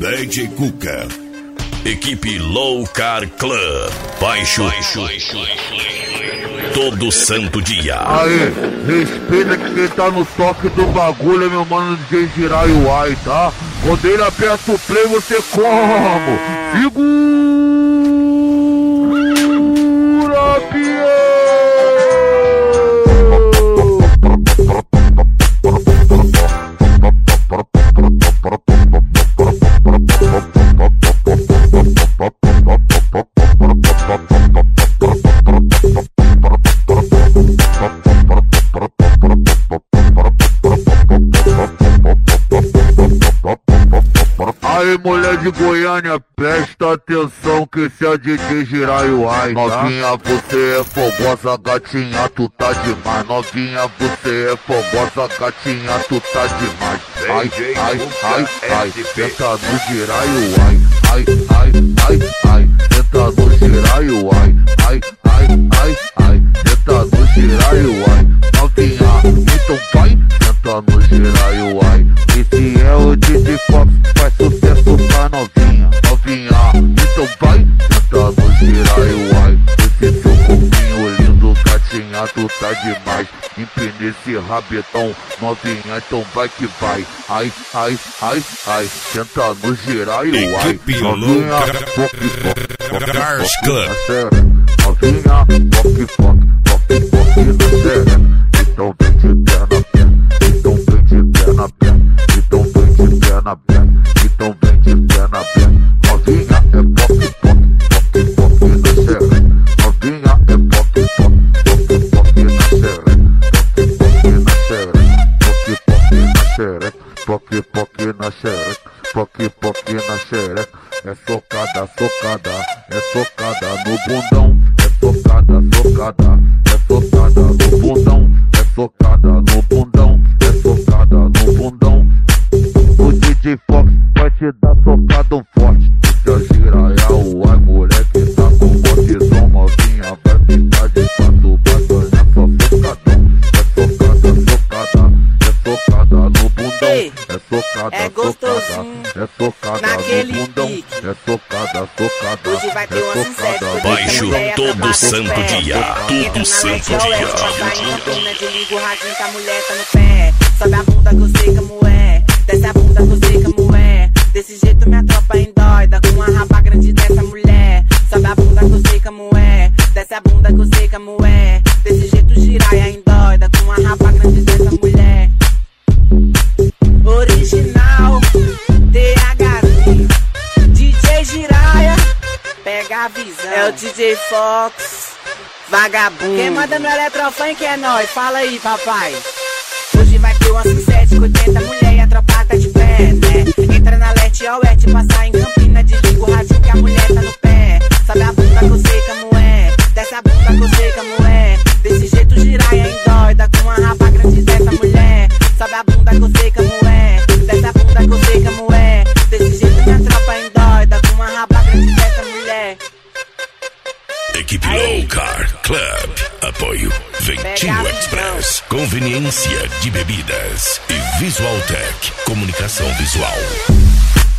DJ Cuca. Equipe Low Car Club. Baixo. Todo santo dia. Aí, respeita que quem tá no toque do bagulho é meu mano DJ Jiraiya, tá? Quando ele aperta o play, você como? Segura, pião! Aí, mulher de Goiânia, presta atenção que esse é DJ Jiraiya, novinha, você é fogosa, gatinha, tu tá demais. Novinha, você é fogosa, gatinha, tu tá demais. Ai, senta no Jiraiya, ai, senta no Jiraiya, ai, senta no Jiraiya, novinha, então vai, senta no Jiraiya, esse é o DJ Fox, faz sucesso pra novinha, então vai, senta no Jiraiya, esse seu corpinho lindo, gatinha, tu tá demais, empina esse rabetão, novinha, então vai que vai, ai, senta no Jiraiya, Equipe novinha, Cars Club. novinha, foque na série, então vem de perna a perna, então vem de perna a perna, então vem de perna a perna, então vem de perna a perna, novinha é foque na série, novinha é foque na série, foque na série, é socada, é socada no bundão, é socada no bundão, é socada no bundão, o DJ Fox vai te dar socadão forte, esse é o Jiraiya, ai moleque tá com botizão, novinha vai ficar de quatro, vai ganhar só socadão, é socada no bundão, é socada, é gostosinho, é socada naquele no bundão, pique. é socada, Hoje vai ter uma sucesso. Baixo todo santo dia. Todo santo dia. Desliga o radinho que a mulher tá no pé. Sobe a bunda que eu sei como é. Desce a bunda que eu sei como é. Desse jeito minha tropa endoida. Com uma raba grande dessa mulher. Sobe a bunda que eu sei como é. Desce a bunda que eu sei como é. Desse jeito Jiraiya endoida. Com uma raba grande dessa mulher. Original THC DJ Jiraiya, pega a visão. É o DJ Fox, vagabundo. Quem manda no Eletrofunk é nós, fala aí, papai. Hoje vai ter uma sucesso com 80 mulher e a tropa tá de pé, né? Entra na Leste Oeste, passar em Campina, desliga o radinho que a mulher tá no pé. Sobe a bunda que eu sei como é, desce a bunda que eu sei como é. Desse jeito Jiraiya endoida, com uma raba grande dessa mulher. Sobe a bunda que eu sei como é, desce a bunda que eu sei como é. Desse jeito minha tropa endoida, com uma raba grande dessa mulher. Equipe Low Car Club. Apoio Ventinho Express. Conveniência de bebidas. E Visual Tech. Comunicação visual.